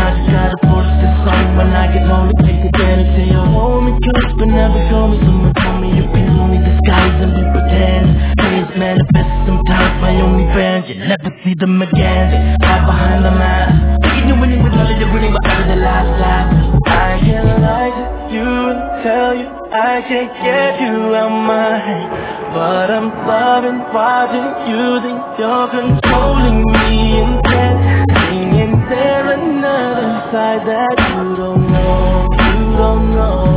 just gotta force this song. When I get lonely, take advantage of your hold me close, but never show me. Someone told me you can only disguise and be pretend. Dreams manifest sometimes my only friends. You never see them again. Hide behind the mask. Thinking you're winning with knowledge you're winning, but after the last laugh, I can't lie to you and tell you I can't get you out my head. But I'm loving watching you think you're controlling me instead. Seeing there another side that you don't know, you don't know.